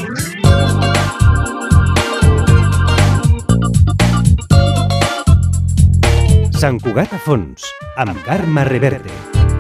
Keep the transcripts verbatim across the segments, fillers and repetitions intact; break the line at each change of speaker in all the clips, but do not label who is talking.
Sant Cugat a fons, amb Carme Reverte.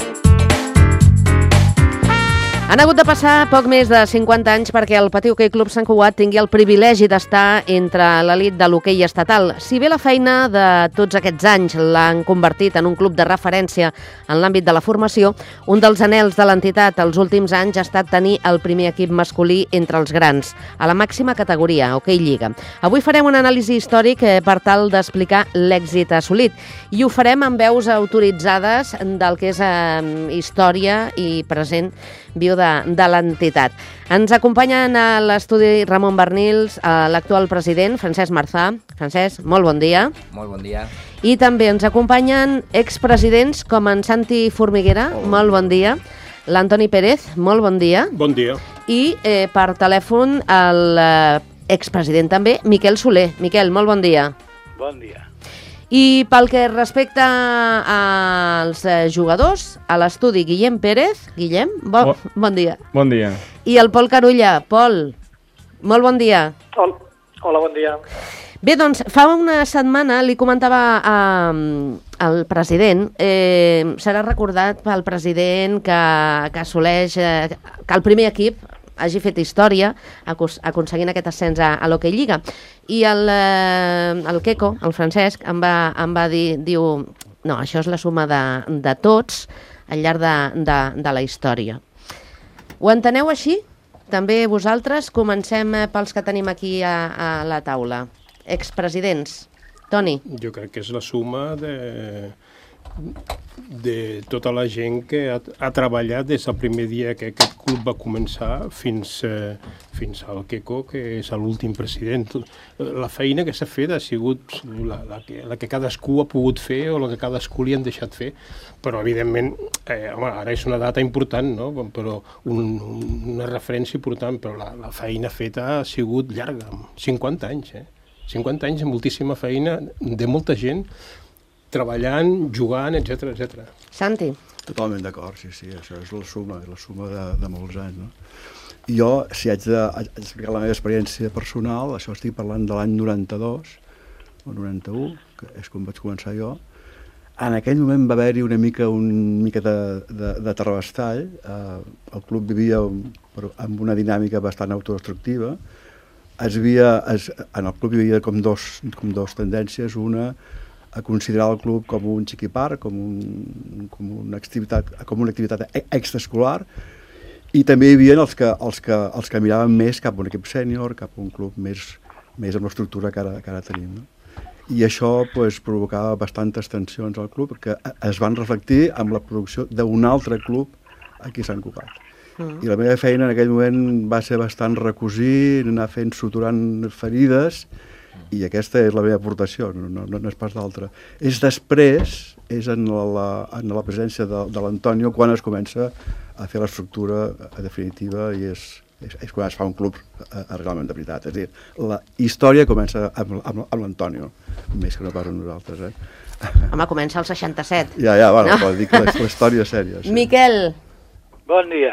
Han hagut de passar poc més de cinquanta anys perquè el Patí Hoquei Club Sant Cugat tingui el privilegi d'estar entre l'elit de l'hoquei estatal. Si bé la feina de tots aquests anys l'han convertit en un club de referència en l'àmbit de la formació, un dels anhels de l'entitat els últims anys ha estat tenir el primer equip masculí entre els grans, a la màxima categoria, Hoquei Lliga. Avui farem un anàlisi històric per tal d'explicar l'èxit assolit i ho farem amb veus autoritzades del que és eh, història i present viu de, de l'entitat. Ens acompanyen a l'estudi Ramon Bernils, l'actual president, Francesc Marzà. Francesc, molt bon dia.
Molt bon dia.
I també ens acompanyen expresidents com en Santi Formiguera, oh, molt bon dia. L'Antoni Pérez, molt bon dia.
Bon dia.
I eh, per telèfon el eh, expresident també, Miquel Soler. Miquel, molt bon dia.
Bon dia.
I pel que respecta als jugadors, a l'estudi Guillem Pérez. Guillem, bon, bon, bon dia.
Bon dia.
I el Pol Carulla. Pol, molt bon dia.
Hola, Hola bon dia.
Bé, doncs, fa una setmana li comentava a, al president, eh, serà recordat pel president que, que assoleix, eh, que el primer equip hagi fet història aconseguint aquest ascens a, a l'Hoquei Lliga. I el, eh, el Queco, el Francesc, em va, em va dir, diu, no, això és la suma de, de tots al llarg de, de, de la història. Ho enteneu així? També vosaltres? Comencem pels que tenim aquí a, a la taula. Expresidents. Toni.
Jo crec que és la suma de... de tota la gent que ha, ha treballat des del primer dia que aquest club va començar fins, eh, fins al Queco, que és l'últim president. La feina que s'ha fet ha sigut la, la, que, la que cadascú ha pogut fer o la que cadascú li han deixat fer, però evidentment, eh, home, ara és una data important, no? Però un, una referència important, però la, la feina feta ha sigut llarga, cinquanta anys, eh? cinquanta anys de moltíssima feina, de molta gent, treballant, jugant, etcètera, etcètera.
Santi.
Totalment d'acord, sí, sí, això és la suma, la suma de, de molts anys, no? Jo, si haig d'explicar la meva experiència personal, això estic parlant de l'any noranta-dos o noranta-u, que és quan vaig començar jo. En aquell moment va haver-hi una mica, una mica de, de, de terrabastall. Eh, el club vivia amb una dinàmica bastant autodestructiva. Es havia, es, en el club hi havia com dos, com dos tendències, una a considerar el club com un xiquipar, com, un, com, una activitat, com una activitat extraescolar, i també hi havia els que, els que, els que miraven més cap a un equip sènior, cap a un club més, més amb l'estructura que ara, que ara tenim. No? I això pues, provocava bastantes tensions al club, que es van reflectir amb la producció d'un altre club aquí a Sant Cugat. Mm. I la meva feina en aquell moment va ser bastant recosir, anar fent, suturant ferides, i aquesta és la meva aportació, no, no, no és pas d'altra. És després, és en la, en la presència de, de l'Antonio quan es comença a fer l'estructura definitiva i és, és, és quan es fa un club a, a realment de veritat. És a dir, la història comença amb, amb, amb l'Antonio, més que no pas amb nosaltres. Eh?
Home, comença el seixanta-set.
Ja, ja, bueno, no? Pot dir que la història és sèria. Sí.
Miquel.
Bon dia.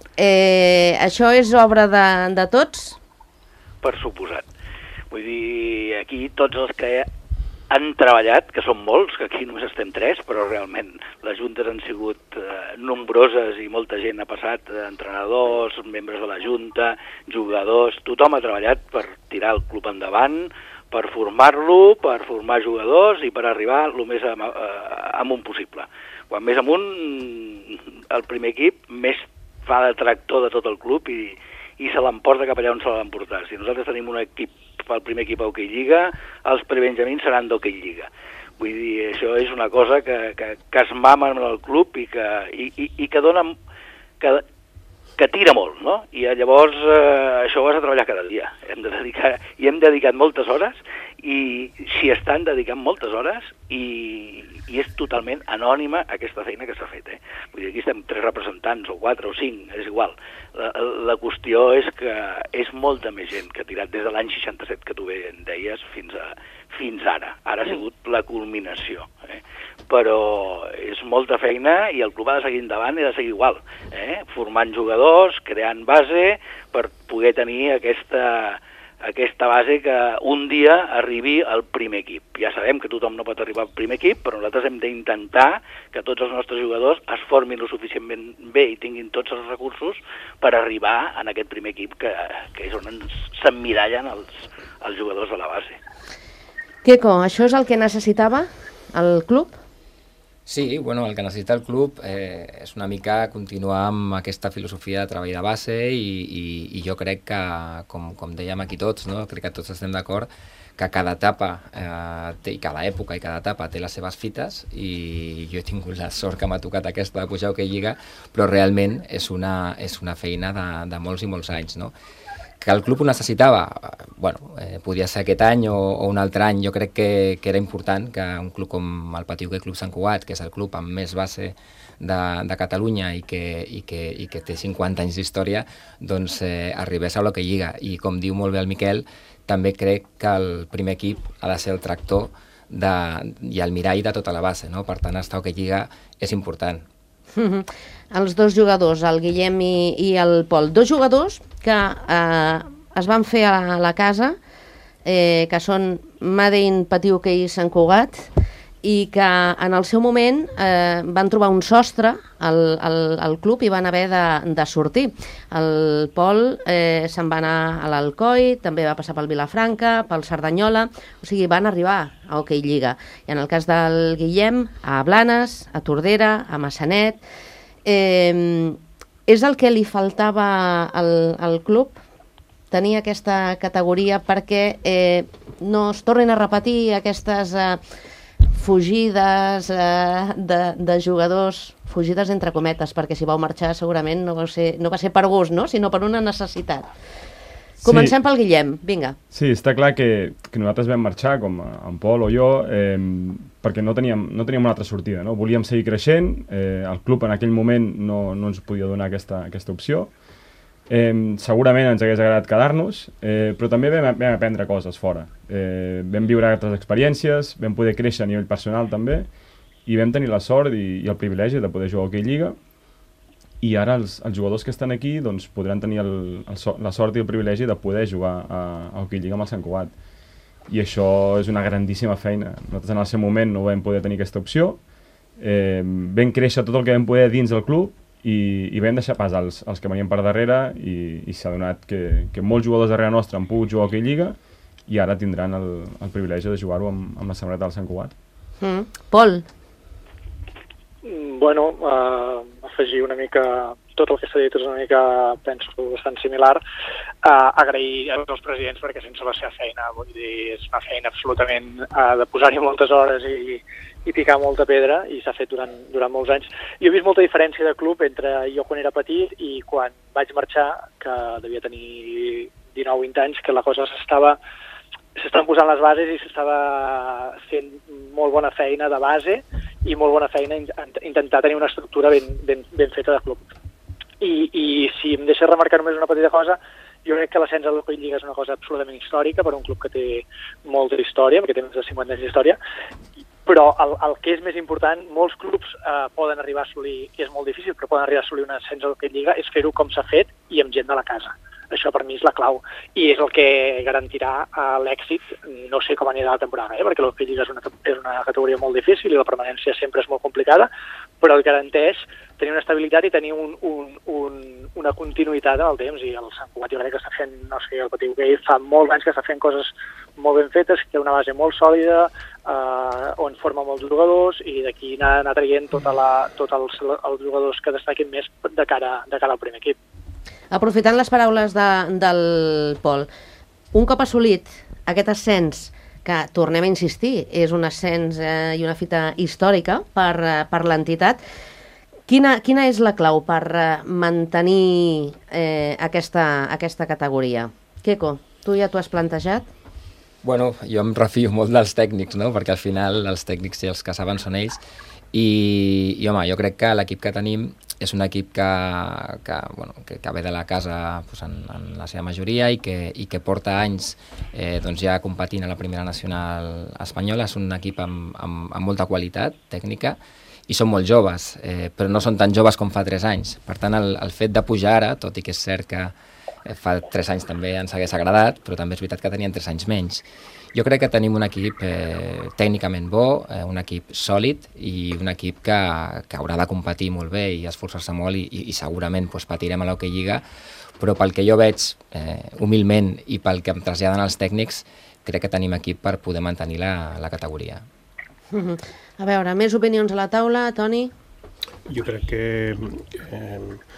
Eh, això és obra de, de tots?
Per suposat. Vull dir, aquí tots els que han treballat, que són molts, que aquí només estem tres, però realment les juntes han sigut eh, nombroses i molta gent ha passat, eh, entrenadors, membres de la junta, jugadors, tothom ha treballat per tirar el club endavant, per formar-lo, per formar jugadors i per arribar el més am eh, amunt possible. Quan més amunt, el primer equip més fa de tractor de tot el club i, i se l'emporta cap allà on se l'han portat. Si nosaltres tenim un equip el primer equip a Hoquei Lliga, els prebenjamins seran d'Hoquei Lliga. Vull dir, això és una cosa que, que, que es mama en el club i que, i, i, i que dona, que, que tira molt, no? I llavors eh, això ho has de treballar cada dia. Hem de dedicar, i hem dedicat moltes hores i s'hi estan dedicant moltes hores i, i és totalment anònima aquesta feina que s'ha fet. Eh? Vull dir, aquí estem tres representants, o quatre, o cinc, és igual. La, la qüestió és que és molta més gent que ha tirat des de l'any seixanta-set, que tu bé en deies, fins, a, fins ara. Ara ha sigut la culminació. Eh? Però és molta feina i el club ha de seguir endavant i ha de seguir igual, eh? formant jugadors, creant base per poder tenir aquesta, aquesta base que un dia arribi al primer equip. Ja sabem que tothom no pot arribar al primer equip, però nosaltres hem d'intentar que tots els nostres jugadors es formin lo suficientment bé i tinguin tots els recursos per arribar en aquest primer equip que, que és on s'emmirallen els, els jugadors de la base.
Queco, això és el que necessitava el club?
Sí, bueno, el que necessita el club eh, és una mica continuar amb aquesta filosofia de treball de base i, i, i jo crec que, com, com dèiem aquí tots, no? Crec que tots estem d'acord que cada etapa eh, té, i cada època i cada etapa té les seves fites i jo he tingut la sort que m'ha tocat aquesta de pujar a Hockey Lliga, però realment és una, és una feina de, de molts i molts anys, no? Que el club ho necessitava, bueno, eh, podia ser aquest any o, o un altre any. Jo crec que, que era important que un club com el Patí Hoquei Club Sant Cugat, que és el club amb més base de, de Catalunya i que, i, que, i que té cinquanta anys d'història, doncs eh, arribés a l'Hockey Lliga. I com diu molt bé el Miquel, també crec que el primer equip ha de ser el tractor de, i el mirall de tota la base, no? Per tant, estar a Hockey Lliga és important.
Mm-hmm. Els dos jugadors, el Guillem i, i el Pol, dos jugadors que eh, es van fer a la casa, eh, que són Made in Patí Hoquei Sant Cugat, i que en el seu moment eh, van trobar un sostre al, al, al club i van haver de, de sortir. El Pol eh, se'n va anar a l'Alcoi, també va passar pel Vilafranca, pel Cerdanyola, o sigui, van arribar a Hoquei Lliga. I en el cas del Guillem, a Blanes, a Tordera, a Massanet. Eh, és el que li faltava al, al club, tenir aquesta categoria perquè eh, no es tornin a repetir aquestes eh, fugides eh, de, de jugadors, fugides entre cometes, perquè si vau marxar segurament no va ser, no va ser per gust, no? Sinó per una necessitat. Comencem sí. pel Guillem, vinga.
Sí, està clar que, que nosaltres vam marxar, com en Pol o jo, eh, perquè no teníem, no teníem una altra sortida, no? Volíem seguir creixent, eh, el club en aquell moment no, no ens podia donar aquesta, aquesta opció. Eh, segurament ens hagués agradat quedar-nos, eh, però també vam, vam aprendre coses fora. Eh, vam viure altres experiències, vam poder créixer a nivell personal també, i vam tenir la sort i, i el privilegi de poder jugar a Hockey Lliga. I ara els, els jugadors que estan aquí doncs, podran tenir el, el, la sort i el privilegi de poder jugar a, a Hockey Lliga amb el Sant Cugat. I això és una grandíssima feina. Nosaltres en el seu moment no vam poder tenir aquesta opció. Eh, vam créixer tot el que vam poder dins del club i, i vam deixar pas als, als que venien per darrere i, i s'ha donat que, que molts jugadors darrere nostre han pogut jugar a Hockey Lliga i ara tindran el, el privilegi de jugar-ho amb, amb la samarreta del Sant Cugat.
Mm. Pol?
Bueno, uh, afegir una mica tot el que s'ha dit és una mica, penso, bastant similar. Uh, agrair als presidents perquè sense la seva feina, vull dir, és una feina absolutament uh, de posar-hi moltes hores i, i picar molta pedra, i s'ha fet durant, durant molts anys. Jo he vist molta diferència de club entre jo quan era petit i quan vaig marxar, que devia tenir dinou vint anys, que la cosa s'estava s'estaven posant les bases i s'estava fent molt bona feina de base i molt bona feina intentar tenir una estructura ben, ben, ben feta de club. I, i si em deixes remarcar només una petita cosa, jo crec que l'ascens a l'Hockey Lliga és una cosa absolutament històrica per un club que té molta història, perquè té més de cinquanta anys d'història, però el, el que és més important, molts clubs eh, poden arribar a assolir, i és molt difícil, però poden arribar a assolir un ascens a l'Hockey Lliga, és fer-ho com s'ha fet i amb gent de la casa. Això per mi és la clau i és el que garantirà uh, l'èxit. No sé com anirà la temporada, eh? Perquè l'Hockey Lliga és una, és una categoria molt difícil i la permanència sempre és molt complicada, però el garanteix tenir una estabilitat i tenir un, un, un, una continuïtat en el temps. I el Sant Cugat jo crec que està fent, no sé, el Patí Hoquei fa molts anys que està fent coses molt ben fetes, que té una base molt sòlida, uh, on forma molts jugadors i d'aquí anar, anar traient tota la, tots els, els jugadors que destaquin més de cara, de cara al primer equip.
Aprofitant les paraules de, del Pol, un cop assolit aquest ascens, que tornem a insistir, és un ascens eh, i una fita històrica per, eh, per l'entitat, quina, quina és la clau per eh, mantenir eh, aquesta, aquesta categoria? Queco, tu ja t'ho has plantejat?
Bueno, jo em refio molt dels tècnics, no? Perquè al final els tècnics i els que saben són ells. I, i home, jo crec que l'equip que tenim és un equip que, que, bueno, que, que ve de la casa pues, en, en la seva majoria i que, i que porta anys eh, doncs ja competint a la primera nacional espanyola. És un equip amb, amb, amb molta qualitat tècnica i són molt joves, eh, però no són tan joves com fa tres anys. Per tant, el, el fet de pujar ara, tot i que és cert que eh, fa tres anys també ens hagués agradat, però també és veritat que tenien tres anys menys. Jo crec que tenim un equip eh, tècnicament bo, eh, un equip sòlid i un equip que, que haurà de competir molt bé i esforçar-se molt i, i, i segurament pues, patirem a l'Hockey Lliga, però pel que jo veig eh, humilment i pel que em traslladen els tècnics, crec que tenim equip per poder mantenir la, la categoria.
Uh-huh. A veure, més opinions a la taula, Toni?
Jo crec que eh,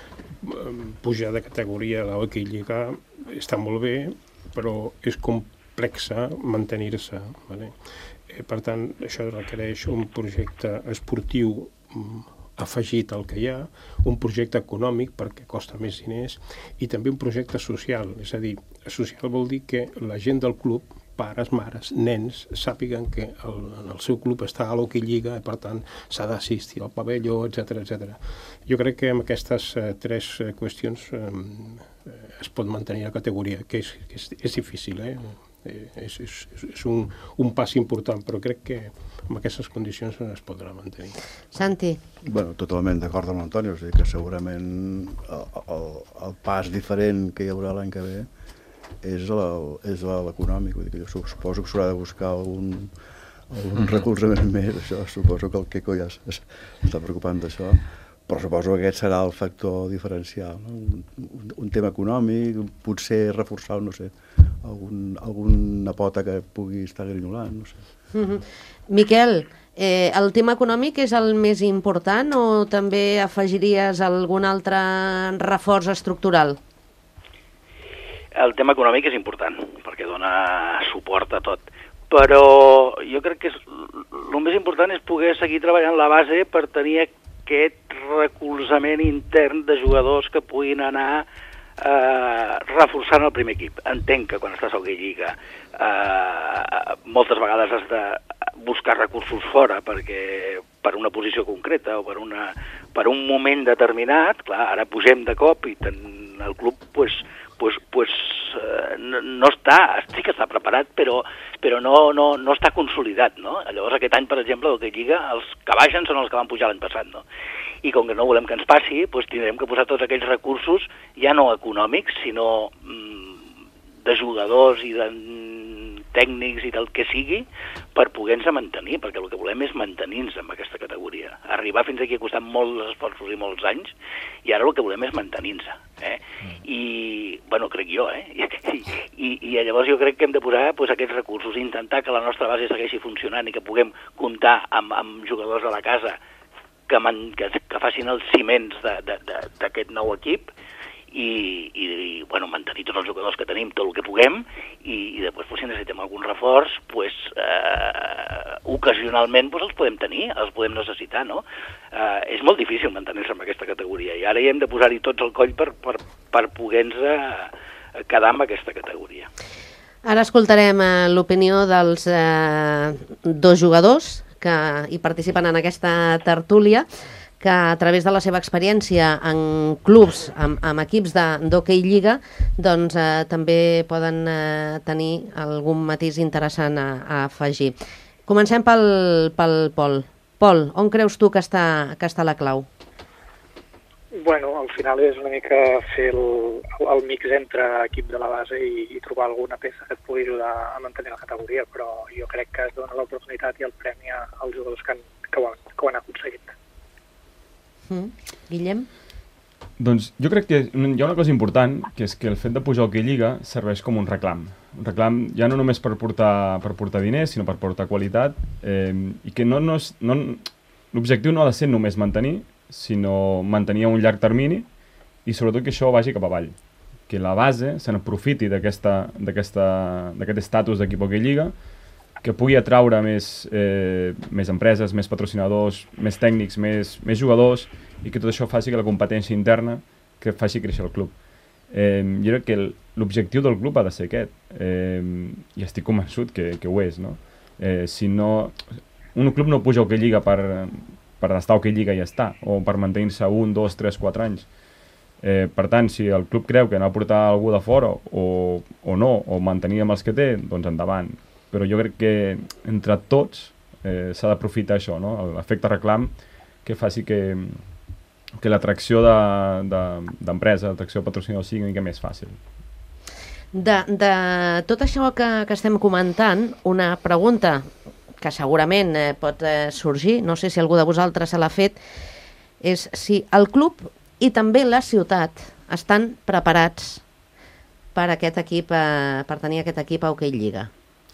pujar de categoria a l'Hockey Lliga està molt bé, però és complexa mantenir-se. Vale? Eh, per tant, això requereix un projecte esportiu afegit al que hi ha, un projecte econòmic perquè costa més diners i també un projecte social. És a dir, social vol dir que la gent del club, pares, mares, nens, sàpiguen que el, el seu club està a l'Hockey Lliga i per tant s'ha d'assistir al pavelló, etcètera, etcètera. Jo crec que amb aquestes eh, tres eh, qüestions eh, es pot mantenir la categoria, que és, que és, és difícil, eh? És, és, és un, un pas important, però crec que amb aquestes condicions es podrà mantenir.
Santi?
Bueno, totalment d'acord amb l'Antoni, o sigui que segurament el, el, el pas diferent que hi haurà l'any que ve és l'econòmic, vull dir que jo suposo que s'haurà de buscar algun, algun recolzament més, això, suposo que el Queco ja s'està preocupant d'això, però suposo que aquest serà el factor diferencial, no? un, un, un tema econòmic, potser reforçar, no sé, algun, alguna pota que pugui estar grinyolant, no sé.
Mm-hmm. Miquel, eh, el tema econòmic és el més important o també afegiries algun altre reforç estructural?
El tema econòmic és important, perquè dona suport a tot. Però jo crec que és, el més important és poder seguir treballant la base per tenir aquest recolzament intern de jugadors que puguin anar eh, reforçant el primer equip. Entenc que quan estàs a Hockey Lliga eh, moltes vegades has de buscar recursos fora perquè per una posició concreta o per, una, per un moment determinat. Clar, ara pugem de cop i ten, el club pues, pues, pues, eh, no, no està, sí que està preparat, però, però no, no, no està consolidat, no? Llavors aquest any, per exemple, el que Lliga, els que baixen són els que van pujar l'any passat, no? I com que no volem que ens passi, doncs tindrem que posar tots aquells recursos, ja no econòmics, sinó mm, de jugadors i de tècnics i del que sigui, per poder-nos mantenir, perquè el que volem és mantenir-nos en aquesta categoria. Arribar fins aquí ha costat molts esforços i molts anys, i ara el que volem és mantenir-nos. Eh? I, bueno, crec jo, eh? I, i, i llavors jo crec que hem de posar pues, aquests recursos, intentar que la nostra base segueixi funcionant i que puguem comptar amb, amb jugadors a la casa que, man, que, que facin els ciments d'aquest nou equip, i, i, i bueno, mantenir tots els jugadors que tenim, tot el que puguem, i, i després pues, si necessitem algun reforç, pues, eh, ocasionalment pues, els podem tenir, els podem necessitar, no? Eh, és molt difícil mantenir-se en aquesta categoria, i ara hi hem de posar-hi tots al coll per, per, per poder-nos quedar amb aquesta categoria.
Ara escoltarem eh, l'opinió dels eh, dos jugadors que hi participen en aquesta tertúlia, que a través de la seva experiència en clubs, amb, amb equips d'Hockey Lliga, doncs eh, també poden eh, tenir algun matís interessant a, a afegir. Comencem pel, pel Pol. Pol, on creus tu que està, que està la clau?
Bueno, al final és una mica fer el, el mix entre equip de la base i, i trobar alguna peça que et pugui ajudar a mantenir la categoria, però jo crec que es dona l'oportunitat i el premi als jugadors que han, que ho, han, que ho han aconseguit.
Mm. Guillem?
Doncs jo crec que hi ha una cosa important, que és que el fet de pujar a Hockey Lliga serveix com un reclam. Un reclam ja no només per portar, per portar diners, sinó per portar qualitat, eh, i que no, no és, no, l'objectiu no ha de ser només mantenir, sinó mantenir a un llarg termini i sobretot que això vagi cap avall. Que la base se n'aprofiti d'aquest estatus d'equip Hockey Lliga, que pugui atraure més, eh, més empreses, més patrocinadors, més tècnics, més, més jugadors, i que tot això faci que la competència interna que faci créixer el club. Eh, jo crec que l'objectiu del club ha de ser aquest. eh, i estic convençut que, que ho és, no? Eh, si no... Un club no puja a Hockey Lliga per, per estar a Hockey Lliga i ja està, o per mantenir-se un, dos, tres, quatre anys. Eh, per tant, si el club creu que no ha portat algú de fora o, o no, o mantenir amb els que té, doncs endavant. Però jo crec que entre tots eh, s'ha d'aprofitar això, no? L'efecte reclam que faci que, que l'atracció d'empresa, de, de, l'atracció de patrocinador sigui una mica més fàcil.
De, de tot això que, que estem comentant, una pregunta que segurament eh, pot eh, sorgir, no sé si algú de vosaltres se l'ha fet, és si el club i també la ciutat estan preparats per aquest equip, eh, per tenir aquest equip a Hockey Lliga.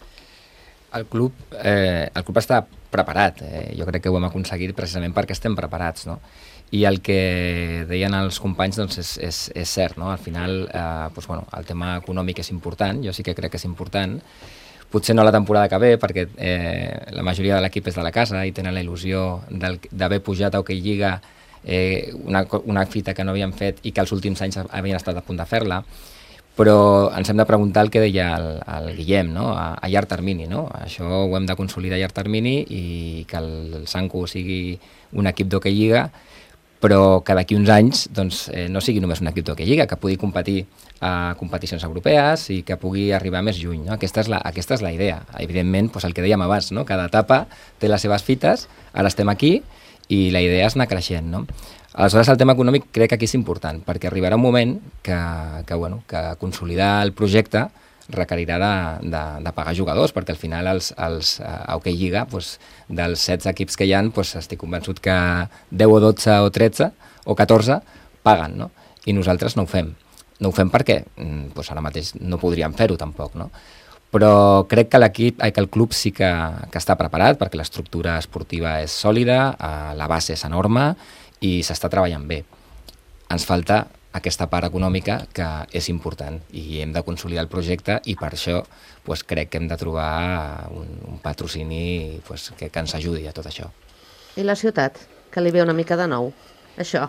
El club, eh, el club està preparat, eh? Jo crec que ho hem aconseguit precisament perquè estem preparats, no? I el que deien els companys doncs és, és, és cert, no? Al final eh, doncs, bueno, el tema econòmic és important, jo sí que crec que és important, potser no la temporada que ve, perquè eh, la majoria de l'equip és de la casa i tenen la il·lusió d'haver pujat a Hockey Lliga, eh, una, una fita que no havien fet i que els últims anys havien estat a punt de fer-la, però ens hem de preguntar el que deia el, el Guillem, no? a, a llarg termini. No? Això ho hem de consolidar a llarg termini i que el, el Sanku sigui un equip d'Hockey Lliga, però que d'aquí uns anys doncs, eh, no sigui només un equip d'Hockey Lliga, que pugui competir a competicions europees i que pugui arribar més lluny. No? Aquesta, és la, aquesta és la idea. Evidentment, doncs el que dèiem abans, no? Cada etapa té les seves fites, ara estem aquí i la idea és anar creixent. No? Aleshores, el tema econòmic crec que aquí és important, perquè arribarà un moment que, que, bueno, que consolidar el projecte requerirà de, de, de pagar jugadors, perquè al final els, els, a Hockey Lliga, doncs, dels setze equips que hi ha, doncs, estic convençut que deu o dotze o tretze o catorze paguen, no? I nosaltres no ho fem. No ho fem perquè doncs, ara mateix no podríem fer-ho tampoc, no? Però crec que l'equip, que el club sí que, que està preparat, perquè l'estructura esportiva és sòlida, la base és enorme i s'està treballant bé. Ens falta aquesta part econòmica que és important i hem de consolidar el projecte i per això pues, crec que hem de trobar un, un patrocini pues, que, que ens ajudi a tot això.
I la ciutat, que li ve una mica de nou, això?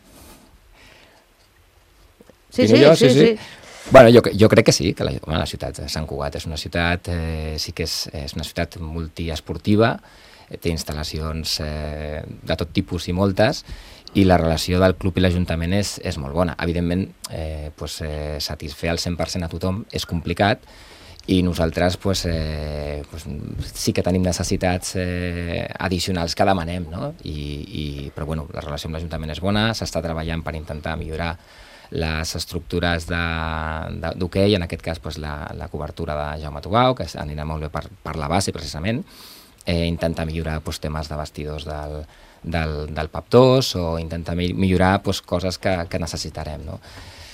Sí, sí,
jo?
sí, sí, sí.
Bueno, jo, jo crec que sí, que la, bueno, la ciutat de Sant Cugat és una ciutat, eh, sí que és, és una ciutat multiesportiva, eh, té instal·lacions eh, de tot tipus i moltes, i la relació del club i l'Ajuntament és, és molt bona. Evidentment, eh, pues, eh, satisfer al cent per cent a tothom és complicat i nosaltres pues, eh, pues, sí que tenim necessitats eh, addicionals que demanem, no? I, i, però bueno, la relació amb l'Ajuntament és bona, s'està treballant per intentar millorar les estructures d'hoquei, en aquest cas pues, la, la cobertura de Jaume Tugau, que anirà molt bé per, per la base precisament, eh, intentar millorar pues, temes de vestidors del, del, del P A P dos o intentar millorar pues, coses que, que necessitarem. No?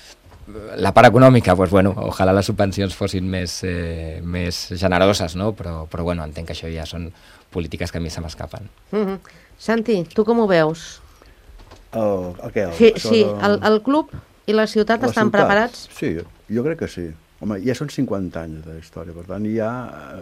La part econòmica, pues, bueno, ojalà les subvencions fossin més, eh, més generoses, no? però, però bueno, entenc que això ja són polítiques que a mi se m'escapen.
Mm-hmm. Santi, tu com ho veus?
El, el què? El,
sí, sí de... el, el club i la ciutat la estan ciutat, preparats?
Sí, jo crec que sí. Home, ja són cinquanta anys de història, per tant, hi ha,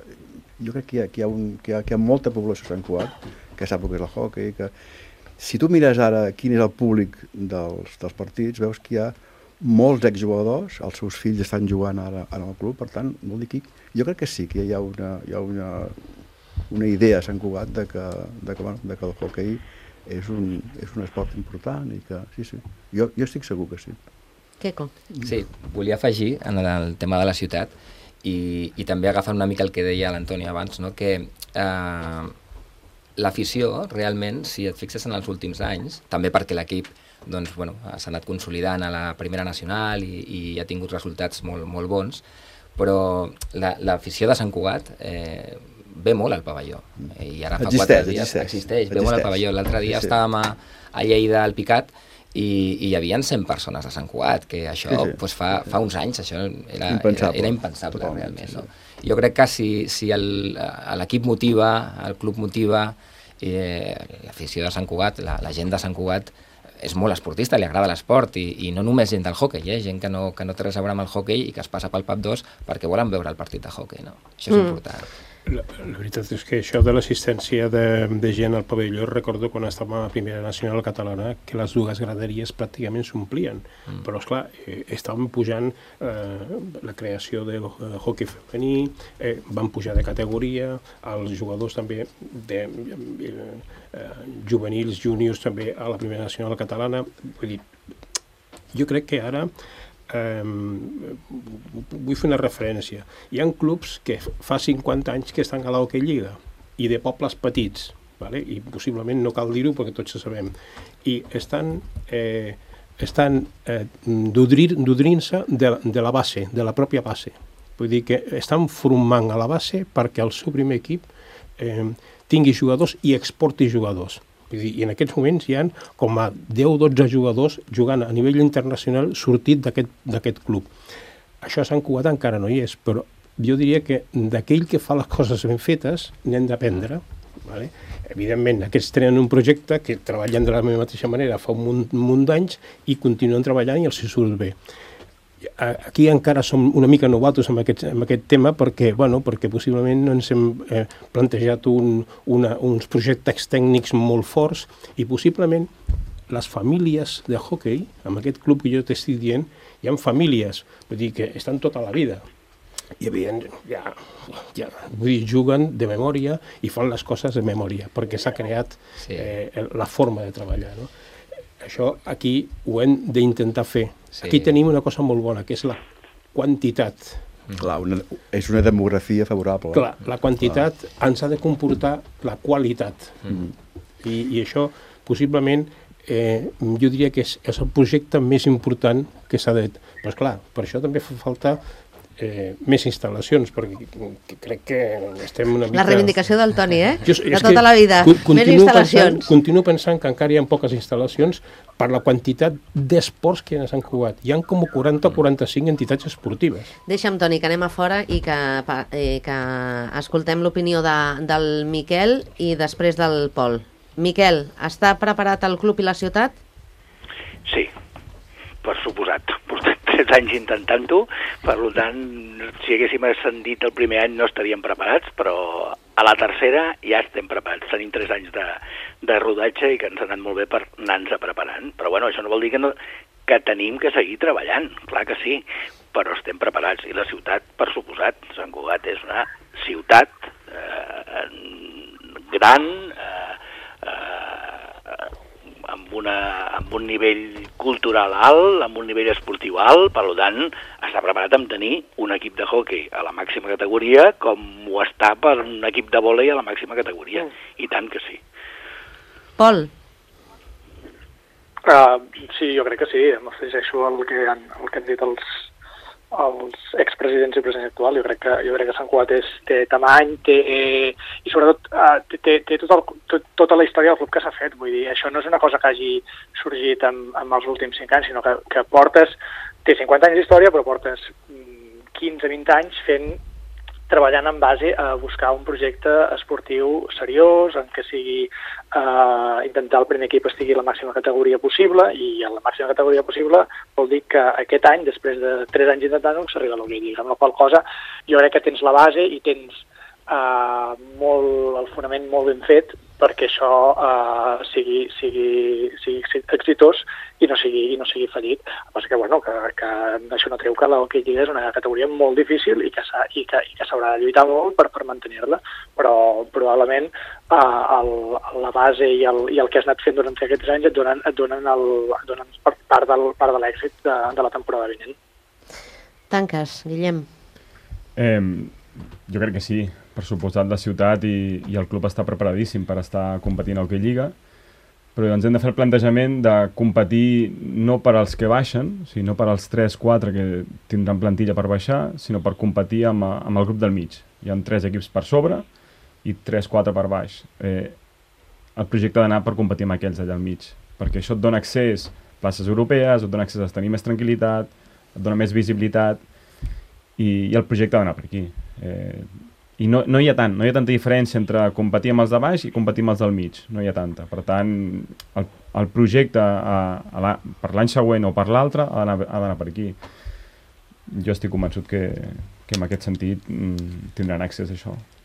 jo crec que hi ha, que hi ha, un, que hi ha, que hi ha molta població a Sant Cugat que sap el que és el hoquei, que si tu mires ara quin és el públic dels, dels partits, veus que hi ha molts exjugadors, els seus fills estan jugant ara en el club, per tant, vol dir que jo crec que sí, que hi ha una, hi ha una, una idea a Sant Cugat de que, de que, bueno, de que el hoquei és un, és un esport important i que, sí, sí, jo, jo estic segur que sí.
Queco.
Sí, volia afegir en el tema de la ciutat i, i també agafar una mica el que deia l'Antoni abans, no? Que eh, l'afició, realment, si et fixes en els últims anys, també perquè l'equip doncs, bueno, s'ha anat consolidant a la primera nacional i, i ha tingut resultats molt, molt bons, però l'afició la, de Sant Cugat eh, ve molt al pavelló. I ara fa
existeix,
quatre dies
existeix,
existeix, ve
existeix.
molt al pavelló. L'altre dia sí, sí. estàvem a, a Lleida al Picat i, i hi havia cent persones a Sant Cugat, que això sí, sí. Pues, fa, fa uns anys això era impensable, era, era impensable totalment, realment. No? Sí, sí. Jo crec que si, si l'equip motiva, el club motiva, eh, l'afició de Sant Cugat, la, la gent de Sant Cugat és molt esportista, li agrada l'esport i, i no només gent del hoquei, eh? Gent que no, que no té res a veure amb el hoquei i que es passa pel P A P dos perquè volen veure el partit de hoquei, no? Això és mm. important.
La, la veritat és que això de l'assistència de, de gent al pavelló, recordo quan estàvem a la Primera Nacional Catalana que les dues graderies pràcticament s'omplien, mm. però esclar, eh, estàvem pujant eh, la creació del eh, hoquei femení, eh, van pujar de categoria, els jugadors també de eh, eh, juvenils, júniors també a la Primera Nacional Catalana. Vull dir, jo crec que ara Um, vull fer una referència. Hi ha clubs que fa cinquanta anys que estan a l'Hockey Lliga i de pobles petits, vale? I possiblement no cal dir-ho perquè tots ho sabem, i estan, eh, estan eh, nodrint-se de, de la base, de la pròpia base. Vull dir que estan formant a la base perquè el seu primer equip eh, tingui jugadors i exporti jugadors. I en aquests moments hi ha com a deu o dotze jugadors jugant a nivell internacional sortit d'aquest club. Això a Sant Cugat encara no hi és, però jo diria que d'aquell que fa les coses ben fetes n'hem d'aprendre. Vale? Evidentment, aquests tenen un projecte que treballen de la mateixa manera fa un munt, un munt d'anys i continuen treballant i els surt bé. Aquí encara som una mica novatos amb aquest, amb aquest tema perquè, bueno, perquè possiblement no ens hem eh, plantejat un, una, uns projectes tècnics molt forts i possiblement les famílies de hoquei, amb aquest club que jo t'estic dient, hi ha famílies, vull dir que estan tota la vida i evidentment ja, ja, vull dir, juguen de memòria i fan les coses de memòria perquè s'ha creat sí. eh, la forma de treballar, no? Això aquí ho hem d'intentar fer. Sí. Aquí tenim una cosa molt bona, que és la quantitat.
Clar, una, és una demografia favorable.
Clar, la quantitat Clar. ens ha de comportar la qualitat. Mm. I, I això, possiblement, eh, jo diria que és, és el projecte més important que s'ha de... Però, clar, per això també fa falta Eh, més instal·lacions, perquè crec que estem una mica...
La reivindicació del Toni, eh?
Jo,
de tota la vida. Més instal·lacions.
Pensant, continuo pensant que encara hi ha poques instal·lacions per la quantitat d'esports que hi ha a Sant Cugat. Hi ha com quaranta o quaranta-cinc entitats esportives.
Deixa'm, Toni, que anem a fora i que, eh, que escoltem l'opinió de, del Miquel i després del Pol. Miquel, està preparat el club i la ciutat?
Sí, per suposat. Portem tres anys intentant-ho, per tant, si haguéssim ascendit el primer any no estaríem preparats, però a la tercera ja estem preparats. Tenim tres anys de, de rodatge i que ens ha anat molt bé per anar-nos preparant. Però bueno, això no vol dir que, no, que tenim que seguir treballant, clar que sí, però estem preparats. I la ciutat, per suposat, Sant Cugat és una ciutat eh, gran, eh, eh, amb, una, amb un nivell cultural alt, amb un nivell esportiu alt, per tant, està preparat amb tenir un equip de hoquei a la màxima categoria com ho està per un equip de vòlei a la màxima categoria. I tant que sí.
Pol?
Uh, sí, jo crec que sí. M'afegeixo el que han, el que han dit els, els expresidents i presidents actuals. Jo crec que, jo crec que Sant Cugat és, té tamany, té, i sobretot uh, té, té tot el, tot, tota la història del club que s'ha fet. Vull dir, això no és una cosa que hagi sorgit en, en els últims cinc anys, sinó que, que portes, té cinquanta anys d'història, però portes quinze a vint anys fent, treballant en base a buscar un projecte esportiu seriós, en què sigui eh, intentar el primer equip estigui a la màxima categoria possible, i a la màxima categoria possible vol dir que aquest any, després de tres anys intentant-ho, s'arriba a l'Hockey Lliga, amb la qual cosa jo crec que tens la base i tens eh, molt, el fonament molt ben fet perquè això uh, sigui, sigui, sigui exitós i no sigui, i no sigui fallit. El que passa que, bueno, que, que això no treu que l'Hockey Lliga és una categoria molt difícil i que s'ha i que, i que s'haurà de lluitar molt per, per mantenir-la, però probablement uh, el, la base i el, i el que has anat fent durant aquests anys et donen, et donen, el, et donen part, del, part de l'èxit de, de la temporada vinent.
Tanques, Guillem.
Eh, jo crec que sí. Per suposat, la ciutat i, i el club està preparadíssim per estar competint a Hockey Lliga, però ens hem de fer el plantejament de competir no per als que baixen, o sigui, no per als tres quatre que tindran plantilla per baixar, sinó per competir amb, amb el grup del mig. Hi ha tres equips per sobre i tres quatre per baix. Eh, el projecte ha d'anar per competir amb aquells allà al mig, perquè això et dona accés a places europees, et dona accés a tenir més tranquil·litat, et dona més visibilitat, i, i el projecte ha d'anar per aquí. Eh, I no, no hi ha tant, no hi ha tanta diferència entre competir amb els de baix i competir amb els del mig, no hi ha tanta. Per tant, el, el projecte a, a la, per l'any següent o per l'altre ha d'anar per aquí. Jo estic convençut que, que en aquest sentit mm, tindran accés a això.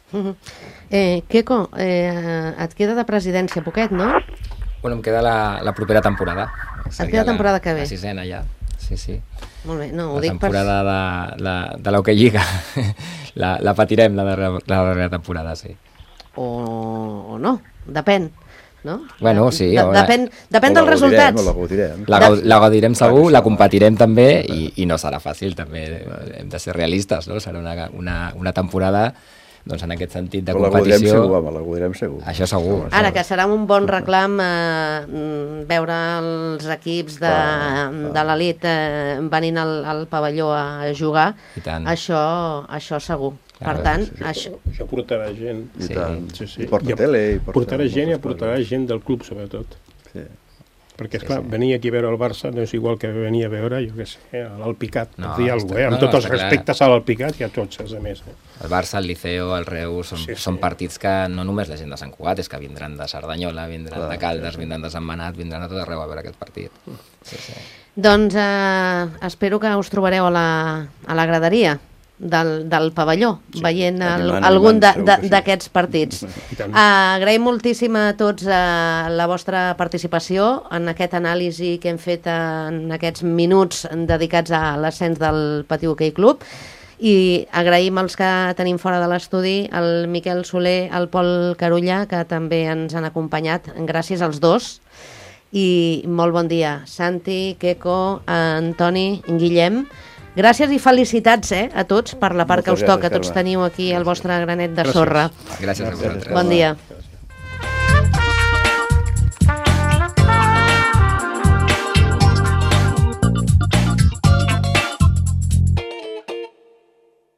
Uh-huh. eh, Queco, eh, et queda de presidència poquet, no?
Bueno, em queda la, la propera temporada.
Et queda la temporada que ve?
La sisena ja, sí, sí.
Molt bé, no, ho
la
dic per...
temporada de, la, de l'Hockey Lliga. la, la patirem, la darrera, la darrera temporada, sí.
O, o no, depèn. No?
Bueno, sí.
De, depèn depèn dels resultats.
La gaudirem,
la, gau, la gaudirem segur, la competirem també i, i no serà fàcil, també hem de ser realistes, no? Serà una, una, una temporada doncs, en aquest sentit de
però
competició.
La gaudirem segur, home, la gaudirem segur.
Això segur.
Ara, que serà un bon reclam eh, veure els equips de, de l'elit eh, venint al, al pavelló a jugar, això, això segur. Per tant,
sí,
això...
això portarà gent.
I, tant.
Sí, sí.
I porta
I
tele. I porta
portarà gent i aportarà gent del club, sobretot.
Sí.
Perquè, esclar,
sí, sí.
venir aquí a veure el Barça no és igual que venir a veure, jo què sé, l'Alpicat, per
no,
dir alguna cosa, eh? Amb
no, no,
tots els
clar.
respectes a l'Alpicat i a tots els altres. Eh?
El Barça, el Liceo, el Reus, són, sí, sí. són partits que no només la gent de Sant Cugat, és que vindran de Cerdanyola, vindran clar, de Caldes, sí, sí. vindran de Sant Manat, vindran a tot arreu a veure aquest partit. Sí, sí.
Doncs eh, espero que us trobareu a la, a la graderia del, del pavelló, sí, veient el, animant, algun d'aquests sí. partits. Uh, agraïm moltíssim a tots uh, la vostra participació en aquest anàlisi que hem fet en aquests minuts dedicats a l'ascens del Patiu Hockey Club i agraïm els que tenim fora de l'estudi, el Miquel Soler, el Pol Carulla, que també ens han acompanyat. Gràcies als dos i molt bon dia. Santi, Queco, Antoni, Guillem, gràcies i felicitats eh, a tots per la part Moltes que us toca. Tots teniu aquí el vostre granet de sorra.
Gràcies a vosaltres.
Bon dia.